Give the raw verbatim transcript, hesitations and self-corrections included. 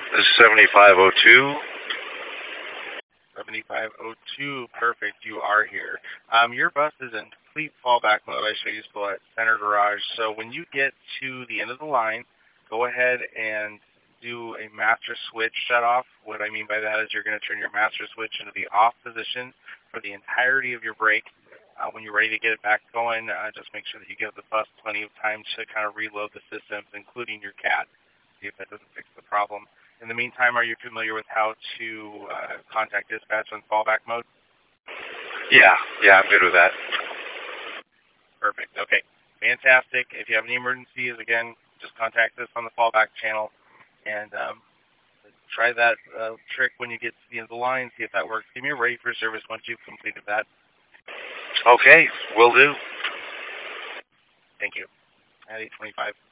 This is seventy-five oh two. seventy-five oh two, perfect, you are here. Um, your bus is in complete fallback mode. I show you still at center garage. So when you get to the end of the line, go ahead and do a master switch shut off. What I mean by that is you're going to turn your master switch into the off position for the entirety of your break. Uh, when you're ready to get it back going, uh, just make sure that you give the bus plenty of time to kind of reload the systems, including your C A D. See if that doesn't fix the problem. In the meantime, are you familiar with how to uh, contact dispatch on fallback mode? Yeah, yeah, I'm good with that. Perfect. Okay, fantastic. If you have any emergencies, again, just contact us on the fallback channel, and um, try that uh, trick when you get to the end of the line, see if that works. Give me a ready for service once you've completed that. Okay, will do. Thank you. At eight twenty-five.